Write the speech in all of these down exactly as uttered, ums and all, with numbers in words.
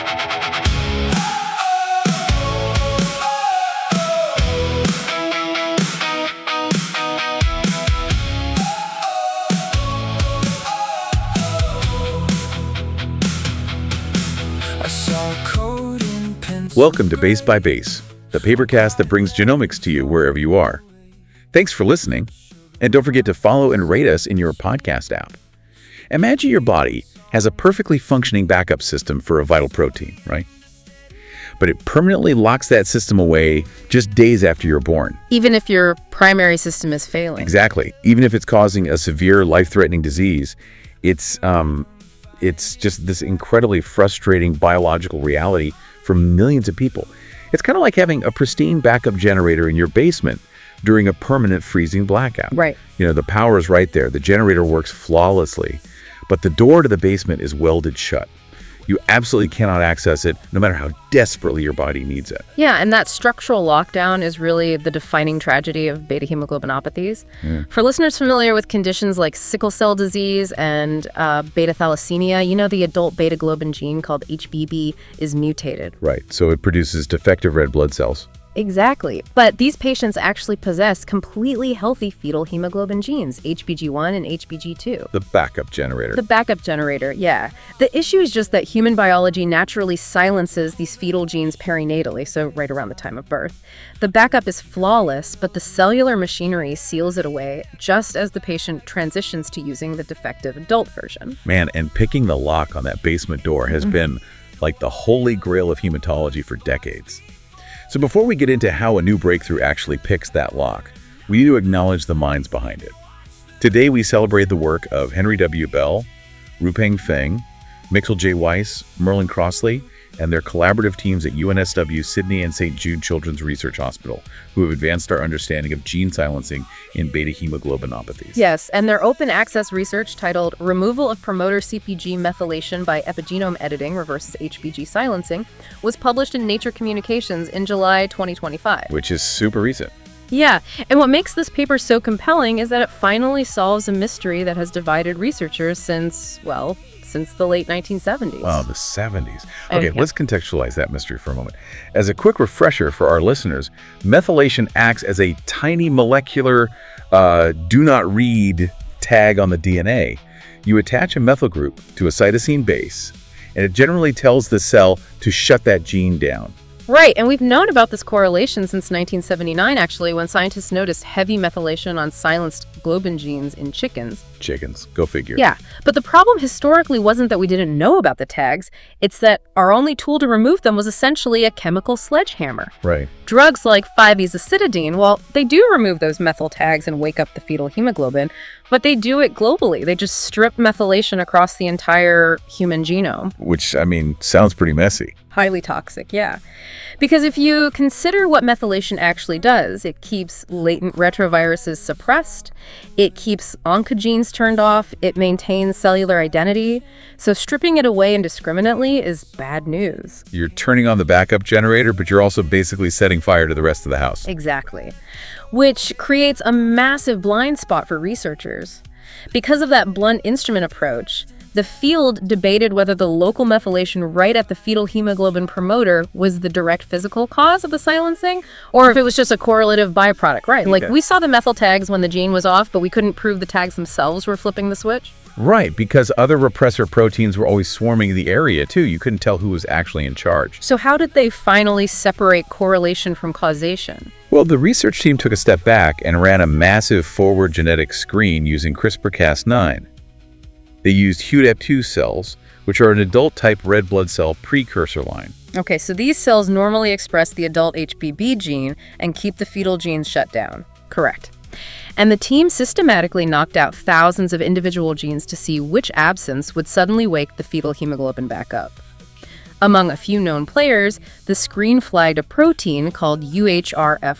Welcome to Base by Base, the papercast that brings genomics to you wherever you are. Thanks for listening, and don't forget to follow and rate us in your podcast app. Imagine your body has a perfectly functioning backup system for a vital protein, right? But it permanently locks that system away just days after you're born. Even if your primary system is failing. Exactly. Even if it's causing a severe life-threatening disease, it's um, it's just this incredibly frustrating biological reality for millions of people. It's kind of like having a pristine backup generator in your basement during a permanent freezing blackout. Right. You know, the power is right there. The generator works flawlessly, but the door to the basement is welded shut. You absolutely cannot access it, no matter how desperately your body needs it. Yeah, and that structural lockdown is really the defining tragedy of beta hemoglobinopathies. Yeah. For listeners familiar with conditions like sickle cell disease and uh, beta thalassemia, you know the adult beta globin gene called H B B is mutated. Right, so it produces defective red blood cells. Exactly. But these patients actually possess completely healthy fetal hemoglobin genes, H B G one and H B G two. The backup generator. The backup generator, yeah. The issue is just that human biology naturally silences these fetal genes perinatally, so right around the time of birth. The backup is flawless, but the cellular machinery seals it away just as the patient transitions to using the defective adult version. Man, and picking the lock on that basement door has mm-hmm. been like the holy grail of hematology for decades. So before we get into how a new breakthrough actually picks that lock, we need to acknowledge the minds behind it. Today we celebrate the work of Henry W. Bell, Rupeng Feng, Mixel J. Weiss, Merlin Crossley, and their collaborative teams at U N S W Sydney and Saint Jude Children's Research Hospital, who have advanced our understanding of gene silencing in beta hemoglobinopathies. Yes, and their open access research titled Removal of Promoter C P G Methylation by Epigenome Editing Reverses H B G Silencing was published in Nature Communications in July twenty twenty-five. Which is super recent. Yeah, and what makes this paper so compelling is that it finally solves a mystery that has divided researchers since, well, since the late nineteen seventies. Wow, the seventies. Okay, Okay. Let's contextualize that mystery for a moment. As a quick refresher for our listeners, methylation acts as a tiny molecular uh, do not read tag on the D N A. You attach a methyl group to a cytosine base, and it generally tells the cell to shut that gene down. Right, and we've known about this correlation since nineteen seventy-nine, actually, when scientists noticed heavy methylation on silenced globin genes in chickens. Chickens, go figure. Yeah, but the problem historically wasn't that we didn't know about the tags, it's that our only tool to remove them was essentially a chemical sledgehammer. Right. Drugs like five-eczacitidine, well, they do remove those methyl tags and wake up the fetal hemoglobin, but they do it globally. They just strip methylation across the entire human genome. Which, I mean, sounds pretty messy. Highly toxic, yeah. Because if you consider what methylation actually does, it keeps latent retroviruses suppressed, it keeps oncogenes turned off, it maintains cellular identity. So stripping it away indiscriminately is bad news. You're turning on the backup generator, but you're also basically setting fire to the rest of the house. Exactly. Which creates a massive blind spot for researchers. Because of that blunt instrument approach, the field debated whether the local methylation right at the fetal hemoglobin promoter was the direct physical cause of the silencing, or if it was just a correlative byproduct, right? Like, Okay. we saw the methyl tags when the gene was off, but we couldn't prove the tags themselves were flipping the switch. Right, because other repressor proteins were always swarming the area, too. You couldn't tell who was actually in charge. So how did they finally separate correlation from causation? Well, the research team took a step back and ran a massive forward genetic screen using CRISPR Cas nine. They used H U D E P two cells, which are an adult-type red blood cell precursor line. Okay, so these cells normally express the adult H B B gene and keep the fetal genes shut down. Correct. And the team systematically knocked out thousands of individual genes to see which absence would suddenly wake the fetal hemoglobin back up. Among a few known players, the screen flagged a protein called U H R F one.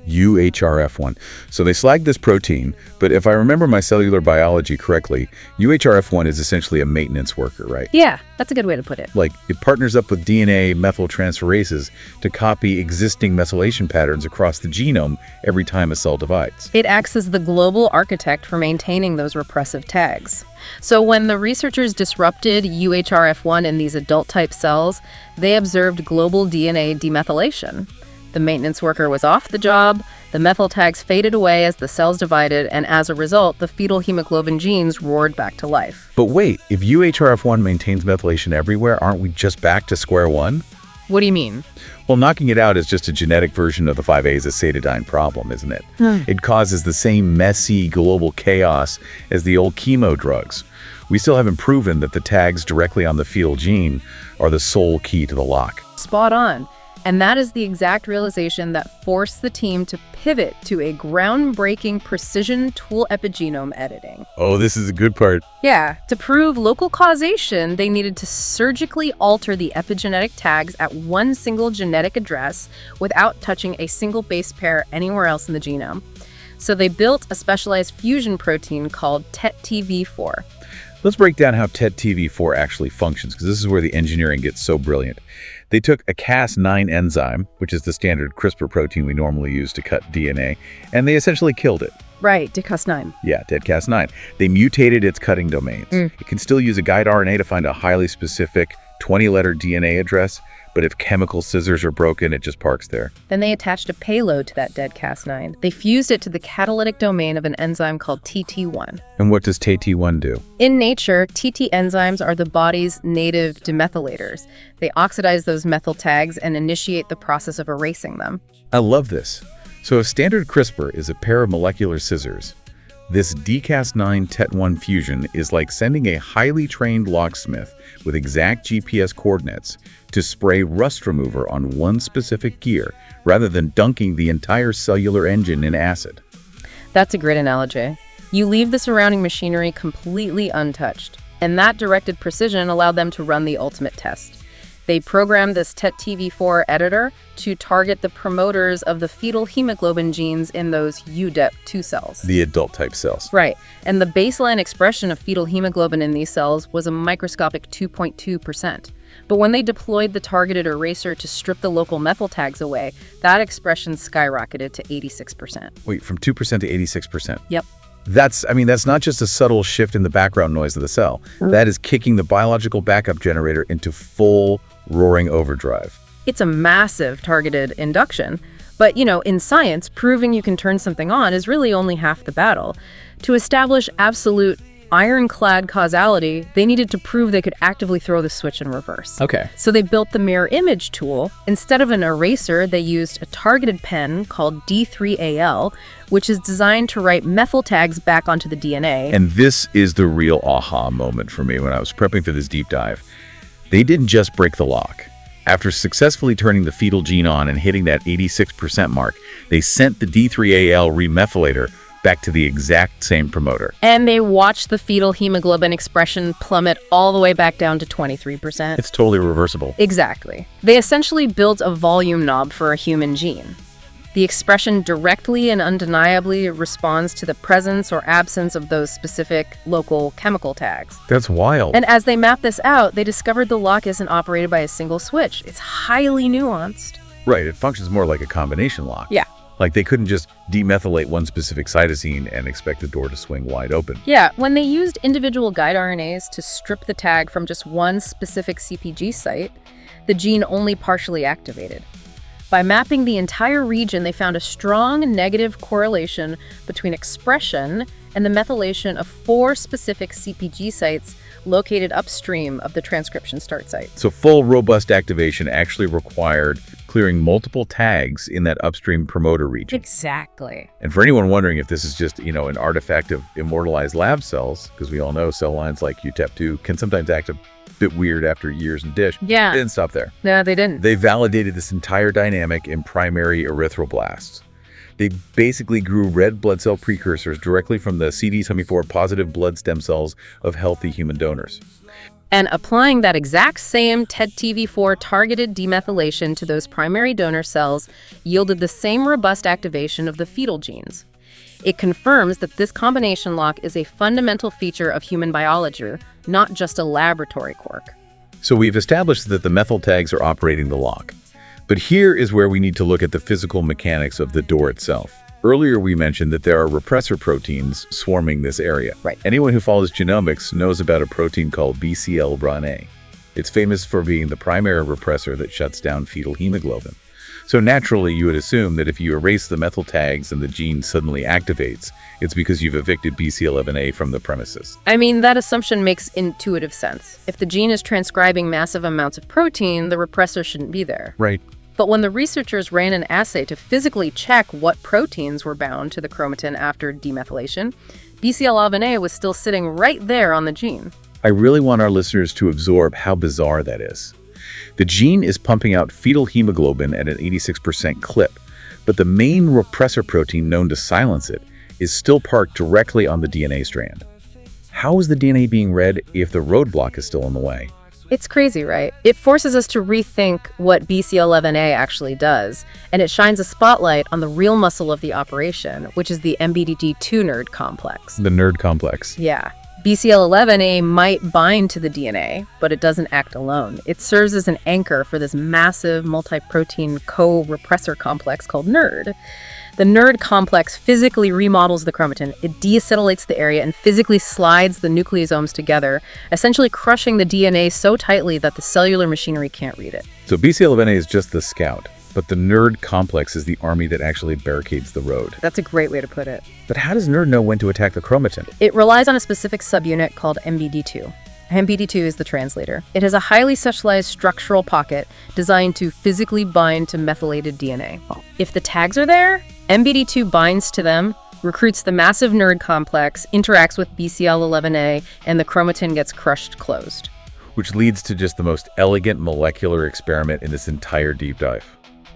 U H R F one. So they slagged this protein, but if I remember my cellular biology correctly, U H R F one is essentially a maintenance worker, right? Yeah, that's a good way to put it. Like, it partners up with D N A methyltransferases to copy existing methylation patterns across the genome every time a cell divides. It acts as the global architect for maintaining those repressive tags. So when the researchers disrupted U H R F one in these adult-type cells, they observed global D N A demethylation. The maintenance worker was off the job, the methyl tags faded away as the cells divided, and as a result, the fetal hemoglobin genes roared back to life. But wait, if U H R F one maintains methylation everywhere, aren't we just back to square one? What do you mean? Well, knocking it out is just a genetic version of the five azatidine problem, isn't it? Hmm. It causes the same messy global chaos as the old chemo drugs. We still haven't proven that the tags directly on the fetal gene are the sole key to the lock. Spot on. And that is the exact realization that forced the team to pivot to a groundbreaking precision tool epigenome editing. Oh, this is a good part. Yeah, to prove local causation, they needed to surgically alter the epigenetic tags at one single genetic address without touching a single base pair anywhere else in the genome. So they built a specialized fusion protein called T E T T V four. Let's break down how T E T T V four actually functions, because this is where the engineering gets so brilliant. They took a Cas nine enzyme, which is the standard CRISPR protein we normally use to cut D N A, and they essentially killed it. Right, D Cas nine. Yeah, D Cas nine. They mutated its cutting domains. Mm. It can still use a guide R N A to find a highly specific twenty-letter D N A address, but if chemical scissors are broken, it just parks there. Then they attached a payload to that dead Cas nine. They fused it to the catalytic domain of an enzyme called T T one. And what does T T one do? In nature, T T enzymes are the body's native demethylators. They oxidize those methyl tags and initiate the process of erasing them. I love this. So if standard CRISPR is a pair of molecular scissors, this D Cas nine T E T one fusion is like sending a highly trained locksmith with exact G P S coordinates to spray rust remover on one specific gear, rather than dunking the entire cellular engine in acid. That's a great analogy. You leave the surrounding machinery completely untouched, and that directed precision allowed them to run the ultimate test. They programmed this T E T T V four editor to target the promoters of the fetal hemoglobin genes in those U D E P two cells. The adult-type cells. Right, and the baseline expression of fetal hemoglobin in these cells was a microscopic two point two percent. But when they deployed the targeted eraser to strip the local methyl tags away, that expression skyrocketed to eighty-six percent. Wait, from two percent to eighty-six percent? Yep. That's, I mean, that's not just a subtle shift in the background noise of the cell. That is kicking the biological backup generator into full roaring overdrive. It's a massive targeted induction. But, you know, in science, proving you can turn something on is really only half the battle. To establish absolute ironclad causality, they needed to prove they could actively throw the switch in reverse. Okay. So they built the mirror image tool. Instead of an eraser, they used a targeted pen called D three A L, which is designed to write methyl tags back onto the D N A. And this is the real aha moment for me when I was prepping for this deep dive. They didn't just break the lock. After successfully turning the fetal gene on and hitting that eighty-six percent mark, they sent the D three A L remethylator back to the exact same promoter. And they watched the fetal hemoglobin expression plummet all the way back down to twenty-three percent. It's totally reversible. Exactly. They essentially built a volume knob for a human gene. The expression directly and undeniably responds to the presence or absence of those specific local chemical tags. That's wild. And as they mapped this out, they discovered the lock isn't operated by a single switch. It's highly nuanced. Right, it functions more like a combination lock. Yeah. Like they couldn't just demethylate one specific cytosine and expect the door to swing wide open. Yeah, when they used individual guide R N As to strip the tag from just one specific C P G site, the gene only partially activated. By mapping the entire region, they found a strong negative correlation between expression and the methylation of four specific C P G sites located upstream of the transcription start site. So full robust activation actually required clearing multiple tags in that upstream promoter region. Exactly. And for anyone wondering if this is just, you know, an artifact of immortalized lab cells, because we all know cell lines like U T E P two can sometimes act a bit weird after years in dish. Yeah. They didn't stop there. No, they didn't. They validated this entire dynamic in primary erythroblasts. They basically grew red blood cell precursors directly from the C D seventy-four positive blood stem cells of healthy human donors. And applying that exact same T E D T V four targeted demethylation to those primary donor cells yielded the same robust activation of the fetal genes. It confirms that this combination lock is a fundamental feature of human biology, not just a laboratory quirk. So we've established that the methyl tags are operating the lock. But here is where we need to look at the physical mechanics of the door itself. Earlier, we mentioned that there are repressor proteins swarming this area. Right. Anyone who follows genomics knows about a protein called B C L B R A N A. It's famous for being the primary repressor that shuts down fetal hemoglobin. So naturally, you would assume that if you erase the methyl tags and the gene suddenly activates, it's because you've evicted B C L B R A N A from the premises. I mean, that assumption makes intuitive sense. If the gene is transcribing massive amounts of protein, the repressor shouldn't be there. Right. But when the researchers ran an assay to physically check what proteins were bound to the chromatin after demethylation, B C L B R A N A was still sitting right there on the gene. I really want our listeners to absorb how bizarre that is. The gene is pumping out fetal hemoglobin at an eighty-six percent clip, but the main repressor protein known to silence it is still parked directly on the D N A strand. How is the D N A being read if the roadblock is still in the way? It's crazy, right? It forces us to rethink what B C L B R A N A actually does, and it shines a spotlight on the real muscle of the operation, which is the M B D T two nerd complex. The nerd complex. Yeah. B C L B R A N A might bind to the D N A, but it doesn't act alone. It serves as an anchor for this massive multi-protein co-repressor complex called NERD. The NERD complex physically remodels the chromatin. It deacetylates the area and physically slides the nucleosomes together, essentially crushing the D N A so tightly that the cellular machinery can't read it. So B C L B R A N A is just the scout, but the NERD complex is the army that actually barricades the road. That's a great way to put it. But how does NERD know when to attack the chromatin? It relies on a specific subunit called M B D two. M B D two is the translator. It has a highly specialized structural pocket designed to physically bind to methylated D N A. If the tags are there, M B D two binds to them, recruits the massive NERD complex, interacts with B C L B R A N A, and the chromatin gets crushed closed. Which leads to just the most elegant molecular experiment in this entire deep dive.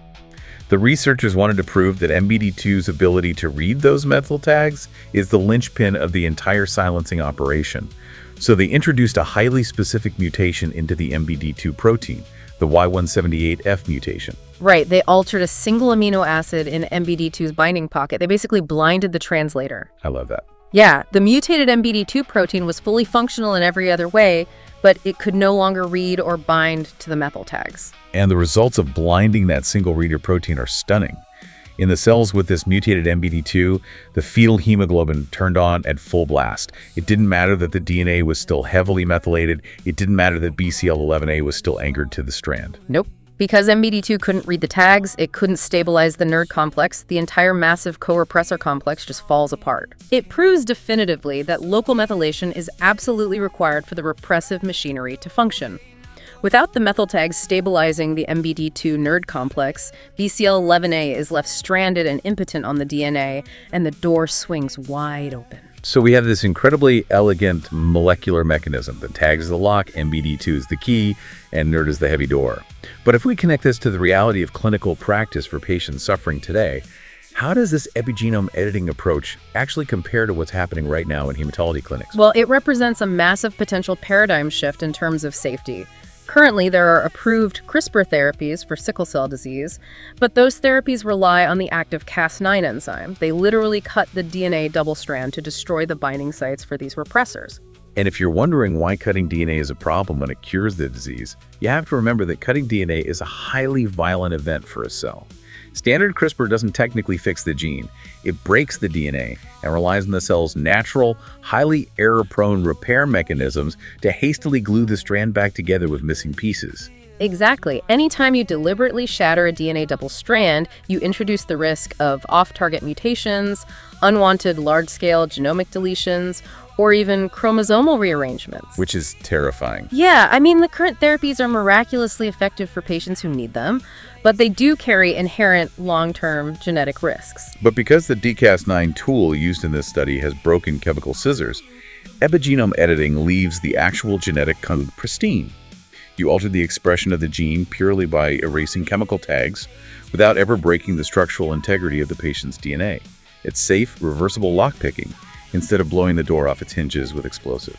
The researchers wanted to prove that M B D two's ability to read those methyl tags is the linchpin of the entire silencing operation. So they introduced a highly specific mutation into the M B D two protein, the Y one seventy-eight F mutation. Right, they altered a single amino acid in M B D two's binding pocket. They basically blinded the translator. I love that. Yeah, the mutated M B D two protein was fully functional in every other way, but it could no longer read or bind to the methyl tags. And the results of blinding that single reader protein are stunning. In the cells with this mutated M B D two, the fetal hemoglobin turned on at full blast. It didn't matter that the D N A was still heavily methylated. It didn't matter that B C L B R A N A was still anchored to the strand. Nope. Because M B D two couldn't read the tags, it couldn't stabilize the NERD complex, the entire massive co-repressor complex just falls apart. It proves definitively that local methylation is absolutely required for the repressive machinery to function. Without the methyl tags stabilizing the M B D two NERD complex, B C L B R A N A is left stranded and impotent on the D N A, and the door swings wide open. So we have this incredibly elegant molecular mechanism. The tags is the lock, M B D two is the key, and NERD is the heavy door. But if we connect this to the reality of clinical practice for patients suffering today, how does this epigenome editing approach actually compare to what's happening right now in hematology clinics? Well, it represents a massive potential paradigm shift in terms of safety. Currently, there are approved CRISPR therapies for sickle cell disease, but those therapies rely on the active Cas nine enzyme. They literally cut the D N A double strand to destroy the binding sites for these repressors. And if you're wondering why cutting D N A is a problem when it cures the disease, you have to remember that cutting D N A is a highly violent event for a cell. Standard CRISPR doesn't technically fix the gene. It breaks the D N A and relies on the cell's natural, highly error-prone repair mechanisms to hastily glue the strand back together with missing pieces. Exactly. Anytime you deliberately shatter a D N A double strand, you introduce the risk of off-target mutations, unwanted large-scale genomic deletions, or even chromosomal rearrangements. Which is terrifying. Yeah, I mean, the current therapies are miraculously effective for patients who need them, but they do carry inherent long-term genetic risks. But because the D Cas nine tool used in this study has broken chemical scissors, epigenome editing leaves the actual genetic code pristine. You alter the expression of the gene purely by erasing chemical tags without ever breaking the structural integrity of the patient's D N A. It's safe, reversible lockpicking instead of blowing the door off its hinges with explosives.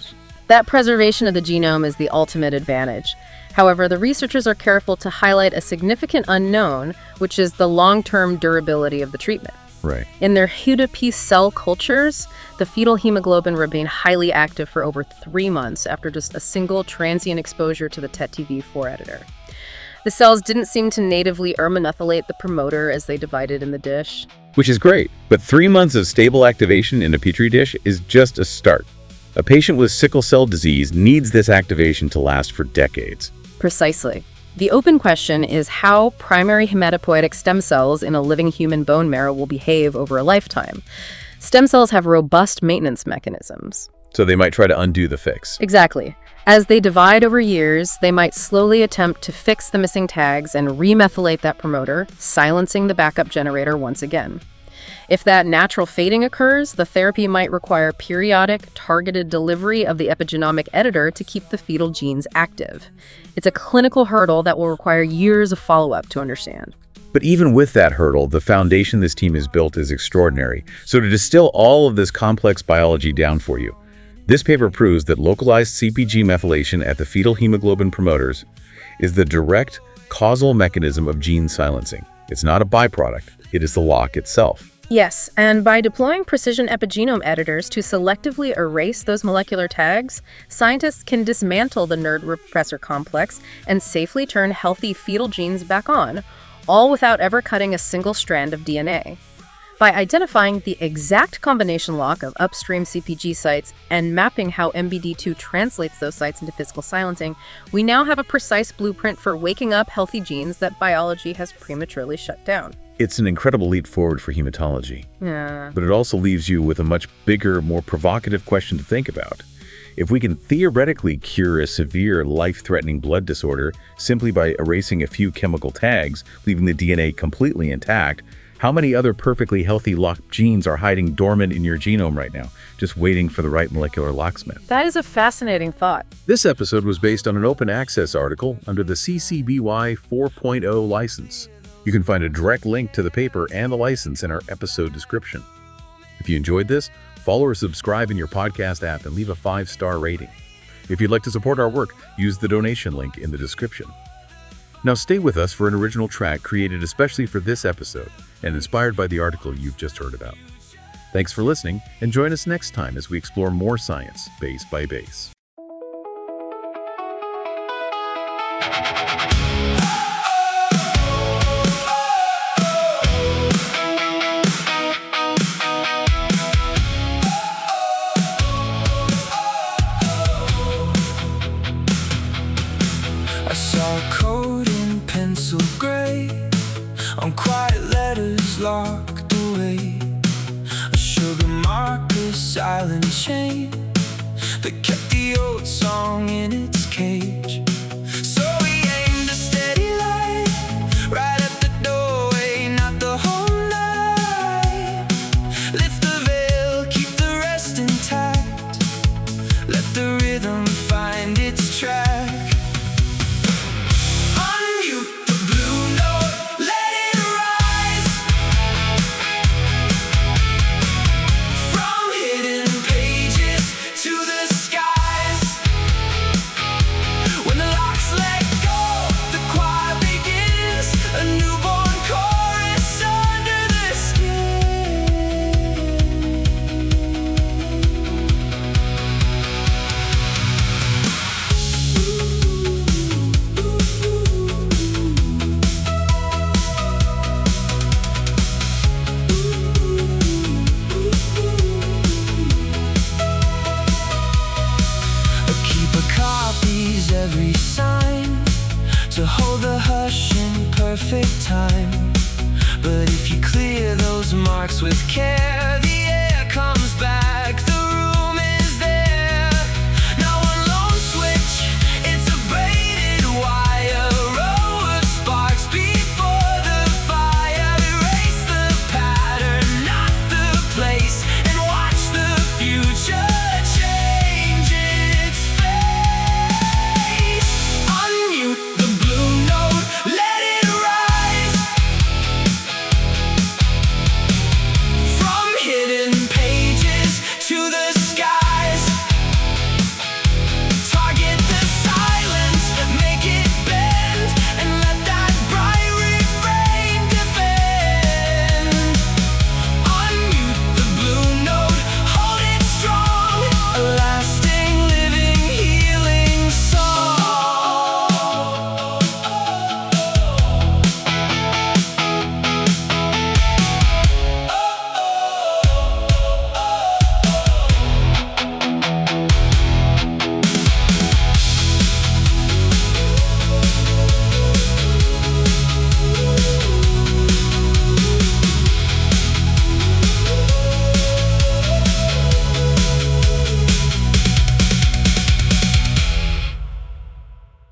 That preservation of the genome is the ultimate advantage. However, the researchers are careful to highlight a significant unknown, which is the long-term durability of the treatment. Right. In their Huda cell cultures, the fetal hemoglobin remained highly active for over three months after just a single transient exposure to the T E T T V four editor. The cells didn't seem to natively uromethylate the promoter as they divided in the dish. Which is great, but three months of stable activation in a petri dish is just a start. A patient with sickle cell disease needs this activation to last for decades. Precisely. The open question is how primary hematopoietic stem cells in a living human bone marrow will behave over a lifetime. Stem cells have robust maintenance mechanisms. So they might try to undo the fix. Exactly. As they divide over years, they might slowly attempt to fix the missing tags and remethylate that promoter, silencing the backup generator once again. If that natural fading occurs, the therapy might require periodic, targeted delivery of the epigenomic editor to keep the fetal genes active. It's a clinical hurdle that will require years of follow-up to understand. But even with that hurdle, the foundation this team has built is extraordinary. So to distill all of this complex biology down for you, this paper proves that localized C P G methylation at the fetal hemoglobin promoters is the direct causal mechanism of gene silencing. It's not a byproduct, it is the lock itself. Yes, and by deploying precision epigenome editors to selectively erase those molecular tags, scientists can dismantle the nerd repressor complex and safely turn healthy fetal genes back on, all without ever cutting a single strand of D N A. By identifying the exact combination lock of upstream C P G sites and mapping how M B D two translates those sites into physical silencing, we now have a precise blueprint for waking up healthy genes that biology has prematurely shut down. It's an incredible leap forward for hematology. Yeah. But it also leaves you with a much bigger, more provocative question to think about. If we can theoretically cure a severe, life-threatening blood disorder simply by erasing a few chemical tags, leaving the D N A completely intact, how many other perfectly healthy locked genes are hiding dormant in your genome right now, just waiting for the right molecular locksmith? That is a fascinating thought. This episode was based on an open access article under the C C B Y four point oh license. You can find a direct link to the paper and the license in our episode description. If you enjoyed this, follow or subscribe in your podcast app and leave a five-star rating. If you'd like to support our work, use the donation link in the description. Now stay with us for an original track created especially for this episode and inspired by the article you've just heard about. Thanks for listening, and join us next time as we explore more science, base by base. I saw a code in pencil gray on quiet letters locked away, a sugar marker silent chain that kept the old song in its cage. So we aimed a steady light right at the doorway, not the whole night. Lift the veil, keep the rest intact, let the rhythm find its track. Every sign to hold the hush in perfect time. But if you clear those marks with care, the air comes back.